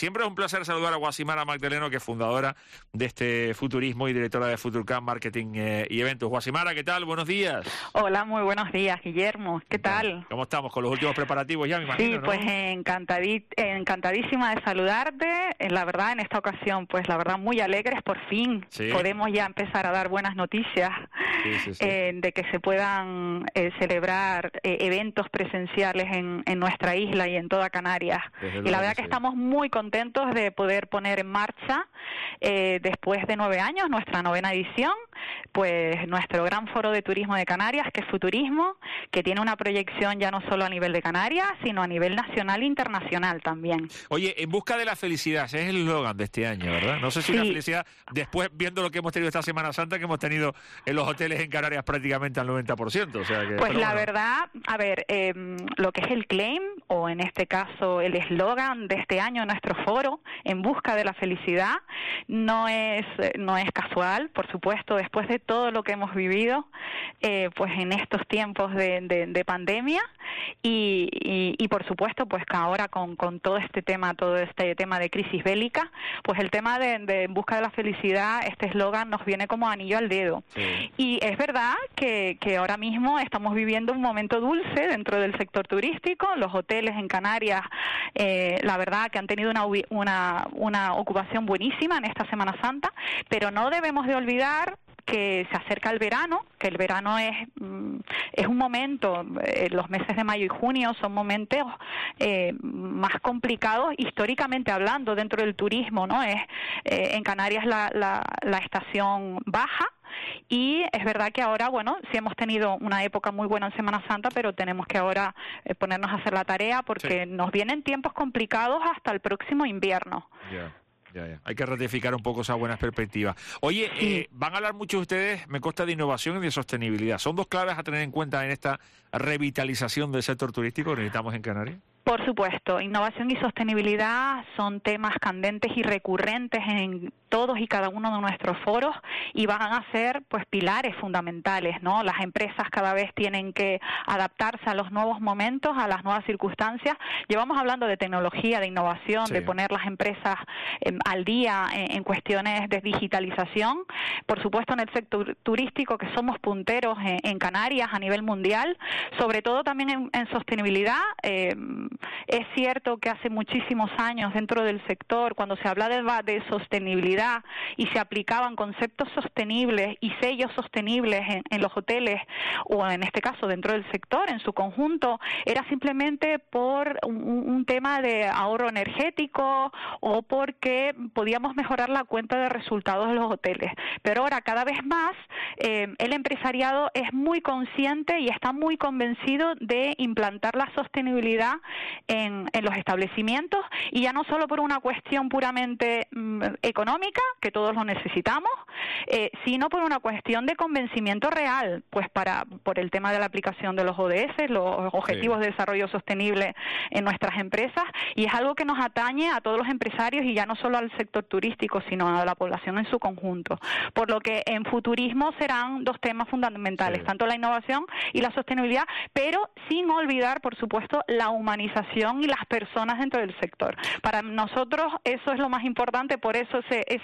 Siempre es un placer saludar a Guasimara Magdaleno, que es fundadora de este Futurismo y directora de Futurcam Marketing y Eventos. Guasimara, ¿qué tal? Buenos días. Hola, muy buenos días, Guillermo. ¿Qué tal? ¿Cómo estamos? Con los últimos preparativos ya, me imagino, Sí, ¿no? pues encantadísima de saludarte. La verdad, en esta ocasión, pues la verdad, muy alegres. Por fin podemos ya empezar a dar buenas noticias de que se puedan celebrar eventos presenciales en nuestra isla y en toda Canarias. Y la verdad que estamos muy contentos de poder poner en marcha, después de 9 años, nuestra 9ª edición, pues nuestro gran foro de turismo de Canarias, que es Futurismo, que tiene una proyección ya no solo a nivel de Canarias, sino a nivel nacional e internacional también. Oye, en busca de la felicidad, ese es el eslogan de este año, ¿verdad? No sé si la felicidad, después viendo lo que hemos tenido esta Semana Santa, que hemos tenido en los hoteles en Canarias prácticamente al 90%. O sea que, pues la verdad, a ver, lo que es el claim, o en este caso el eslogan de este año, nuestro foro, en busca de la felicidad, no es casual, por supuesto, después de todo lo que hemos vivido, pues en estos tiempos de pandemia y por supuesto, pues que ahora con todo este tema de crisis bélica, pues el tema de en busca de la felicidad, este eslogan nos viene como anillo al dedo. Sí. Y es verdad que ahora mismo estamos viviendo un momento dulce dentro del sector turístico. Los hoteles en Canarias, la verdad que han tenido una ocupación buenísima en esta Semana Santa, pero no debemos de olvidar que se acerca el verano, que el verano es un momento, los meses de mayo y junio son momentos más complicados históricamente hablando dentro del turismo, ¿no? En Canarias la estación baja. Y es verdad que ahora, bueno, sí hemos tenido una época muy buena en Semana Santa, pero tenemos que ahora ponernos a hacer la tarea porque nos vienen tiempos complicados hasta el próximo invierno. Ya. Hay que ratificar un poco esa buena perspectiva. Oye, van a hablar muchos ustedes, me consta, de innovación y de sostenibilidad. ¿Son dos claves a tener en cuenta en esta revitalización del sector turístico que necesitamos en Canarias? Por supuesto, innovación y sostenibilidad son temas candentes y recurrentes en todos y cada uno de nuestros foros y van a ser pues pilares fundamentales, ¿no? Las empresas cada vez tienen que adaptarse a los nuevos momentos, a las nuevas circunstancias. Llevamos hablando de tecnología, de innovación, de poner las empresas al día en cuestiones de digitalización. Por supuesto, en el sector turístico, que somos punteros en Canarias a nivel mundial, sobre todo también en sostenibilidad. Es cierto que hace muchísimos años dentro del sector, cuando se habla de sostenibilidad y se aplicaban conceptos sostenibles y sellos sostenibles en los hoteles, o en este caso dentro del sector en su conjunto, era simplemente por un tema de ahorro energético o porque podíamos mejorar la cuenta de resultados de los hoteles. Pero ahora cada vez más el empresariado es muy consciente y está muy convencido de implantar la sostenibilidad en los establecimientos, y ya no solo por una cuestión puramente económica, que todos lo necesitamos, sino por una cuestión de convencimiento real, pues por el tema de la aplicación de los ODS, los Objetivos de Desarrollo Sostenible en nuestras empresas, y es algo que nos atañe a todos los empresarios y ya no solo al sector turístico, sino a la población en su conjunto. Por lo que en Futurismo serán dos temas fundamentales, tanto la innovación y la sostenibilidad, pero sin olvidar, por supuesto, la humanización y las personas dentro del sector. Para nosotros eso es lo más importante, por eso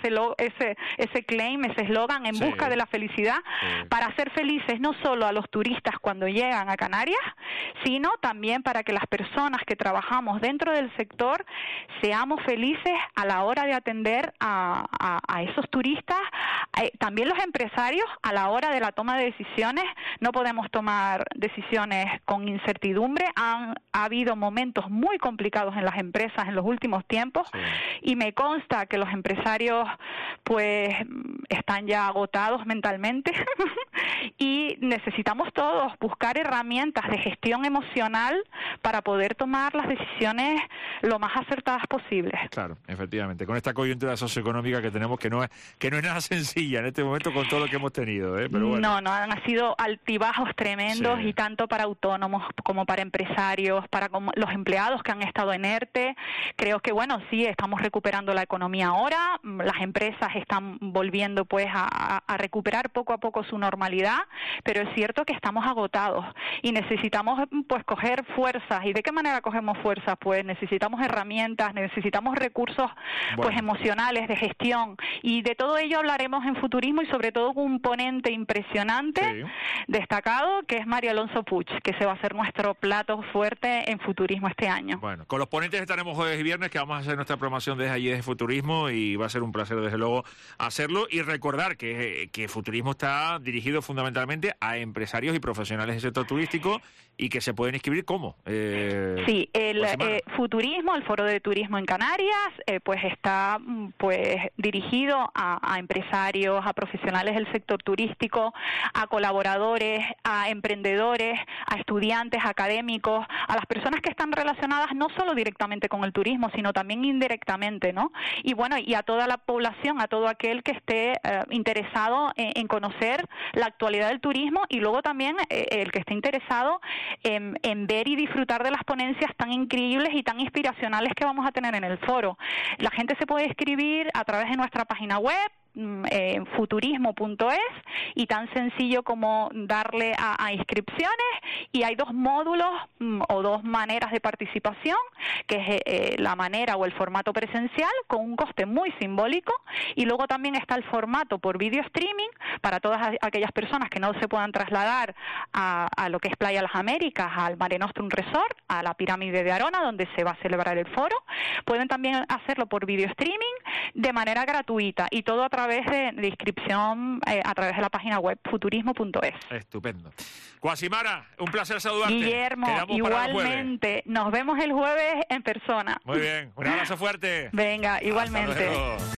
ese claim, ese eslogan, en busca de la felicidad, para hacer felices no solo a los turistas cuando llegan a Canarias, sino también para que las personas que trabajamos dentro del sector seamos felices a la hora de atender a esos turistas. También los empresarios, a la hora de la toma de decisiones, no podemos tomar decisiones con incertidumbre. Ha habido momentos muy complicados en las empresas en los últimos tiempos y me consta que los empresarios pues están ya agotados mentalmente y necesitamos todos buscar herramientas de gestión emocional para poder tomar las decisiones lo más acertadas posibles. Claro, efectivamente, con esta coyuntura socioeconómica que tenemos, que no es nada sencilla. maravilla en este momento con todo lo que hemos tenido, pero bueno. No, han sido altibajos tremendos, Sí. y tanto para autónomos como para empresarios, para los empleados que han estado en ERTE. Creo que, bueno, sí, estamos recuperando la economía ahora, las empresas están volviendo pues a recuperar poco a poco su normalidad, pero es cierto que estamos agotados y necesitamos pues coger fuerzas. ¿Y de qué manera cogemos fuerzas? Pues necesitamos herramientas, necesitamos recursos pues emocionales, de gestión, y de todo ello hablaremos en Futurismo, y sobre todo con un ponente impresionante, destacado, que es Mario Alonso Puig, que se va a hacer nuestro plato fuerte en Futurismo este año. Bueno, con los ponentes estaremos jueves y viernes, que vamos a hacer nuestra programación desde allí, desde Futurismo, y va a ser un placer desde luego hacerlo, y recordar que Futurismo está dirigido fundamentalmente a empresarios y profesionales del sector turístico, y que se pueden inscribir ¿cómo? Sí, el Futurismo, el Foro de Turismo en Canarias, pues está pues dirigido a empresarios, a profesionales del sector turístico, a colaboradores, a emprendedores, a estudiantes, académicos, a las personas que están relacionadas no solo directamente con el turismo, sino también indirectamente, ¿no? Y bueno, y a toda la población, a todo aquel que esté interesado en conocer la actualidad del turismo, y luego también el que esté interesado en ver y disfrutar de las ponencias tan increíbles y tan inspiracionales que vamos a tener en el foro. La gente se puede inscribir a través de nuestra página web, futurismo.es, y tan sencillo como darle a inscripciones, y hay dos módulos o dos maneras de participación, que es la manera o el formato presencial con un coste muy simbólico, y luego también está el formato por video streaming para todas aquellas personas que no se puedan trasladar a lo que es Playa Las Américas, al Mare Nostrum Resort, a la pirámide de Arona, donde se va a celebrar el foro. Pueden también hacerlo por video streaming de manera gratuita, y todo a través de inscripción a través de la página web futurismo.es. Estupendo. Guasimara, un placer saludarte. Guillermo, igualmente. Nos vemos el jueves en persona. Muy bien, un abrazo fuerte. Venga, igualmente. Hasta luego.